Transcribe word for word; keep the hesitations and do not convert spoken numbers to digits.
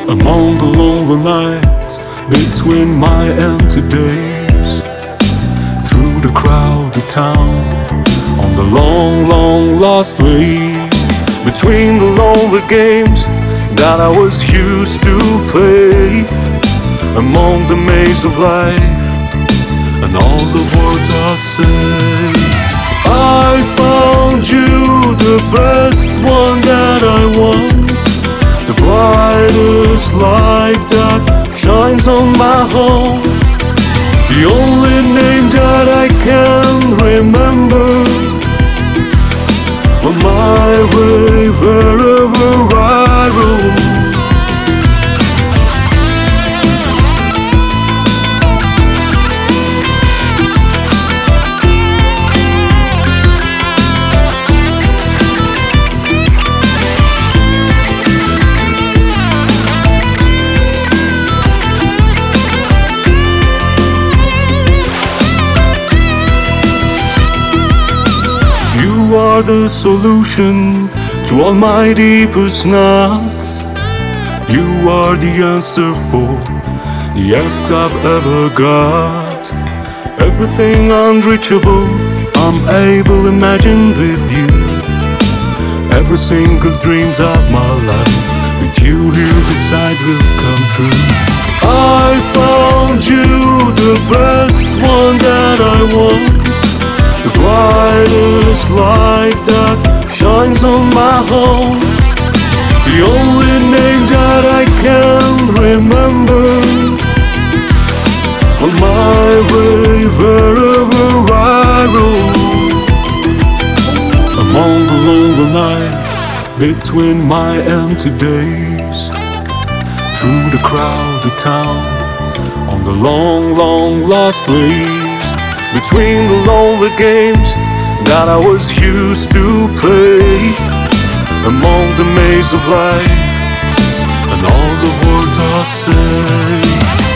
Among the lonely nights between my empty days, through the crowded town, on the long, long lost ways, between the lonely games that I was used to play, among the maze of life and all the words I say, I found you, the best one that I want, the brightest light that shines on my home, the only name that I can remember, on my way wherever I roam. You are the solution to all my deepest knots. You are the answer for the asks I've ever got. Everything unreachable, I'm able to imagine with you. Every single dreams of my life, with you here beside will come true. I found you, the best one that I want, the brightest light that shines on my home, the only name that I can remember, on my way wherever I roam. Among the lonely nights between my empty days, through the crowded town, on the long, long lost ways, between the lonely games that I was used to play, among the maze of life and all the words I say.